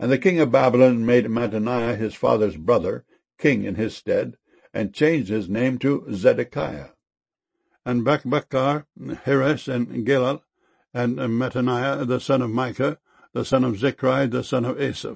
And the king of Babylon made Mattaniah his father's brother king in his stead, and changed his name to Zedekiah. And Bakbakkar, Heres, and Gelal, and Mattaniah the son of Micah, the son of Zichri, the son of Asaph.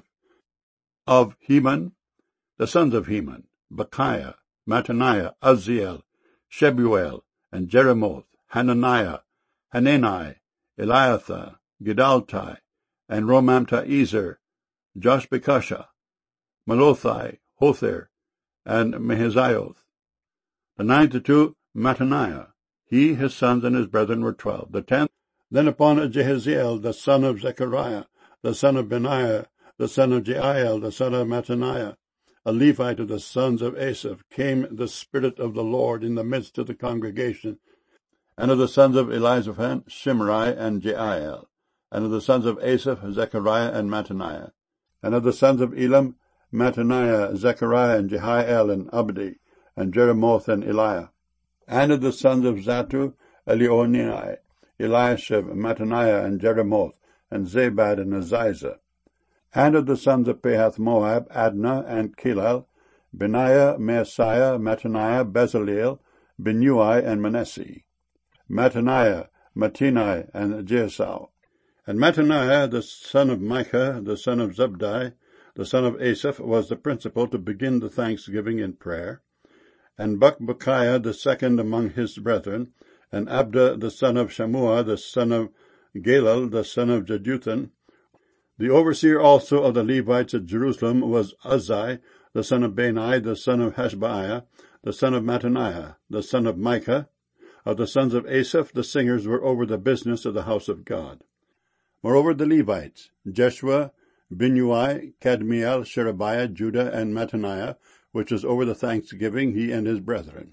Of Heman, the sons of Heman, Bechiah, Mattaniah, Uzziel, Shebuel, and Jeremoth, Hananiah, Hanani, Eliathah, Gidaltai, and Romamti-Ezer, Joshbekashah, Malothai, Hothir, and Mahazioth. The ninth to Mattaniah. He, his sons, and his brethren were 12. The 10th, then upon Jehaziel, the son of Zechariah, the son of Benaiah, the son of Jeiel, the son of Mattaniah, a Levite of the sons of Asaph, came the Spirit of the Lord in the midst of the congregation. And of the sons of Elizaphan, Shimri and Jeiel. And of the sons of Asaph, Zechariah and Mattaniah. And of the sons of Elam, Mattaniah, Zechariah and Jehiel and Abdi, and Jeremoth and Eliah. And of the sons of Zatu, Elionai, Eliashib, Mattaniah and Jeremoth, and Zabad and Aziza. And of the sons of Pahath-Moab, Adnah and Kelal, Benaiah, Maaseiah, Mattaniah, Bezaleel, Binnui, and Manasseh. Mattaniah, Mattenai, and Jesau. And Mattaniah, the son of Micah, the son of Zabdi, the son of Asaph, was the principal to begin the thanksgiving in prayer. And Bakbukiah, the second among his brethren, and Abda, the son of Shammua, the son of Galal, the son of Jeduthun. The overseer also of the Levites at Jerusalem was Uzzi, the son of Bani, the son of Hashabiah, the son of Mattaniah, the son of Micah. Of the sons of Asaph, the singers were over the business of the house of God. Moreover, the Levites, Jeshua, Binnui, Kadmiel, Sherebiah, Judah, and Mattaniah, which was over the thanksgiving, he and his brethren.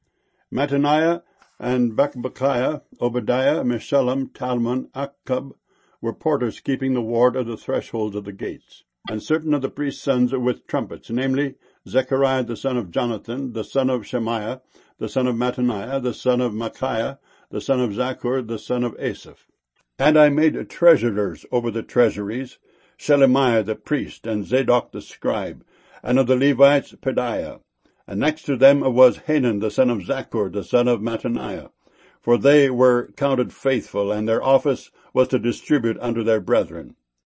Mattaniah and Bakbukiah, Obadiah, Meshullam, Talmon, Akkub, were porters keeping the ward of the thresholds of the gates. And certain of the priest's sons with trumpets, namely, Zechariah the son of Jonathan, the son of Shemaiah, the son of Mattaniah, the son of Micaiah, the son of Zaccur, the son of Asaph. And I made treasurers over the treasuries, Shelemiah the priest, and Zadok the scribe, and of the Levites Pedaiah. And next to them was Hanan the son of Zaccur, the son of Mattaniah. For they were counted faithful, and their office was to distribute unto their brethren.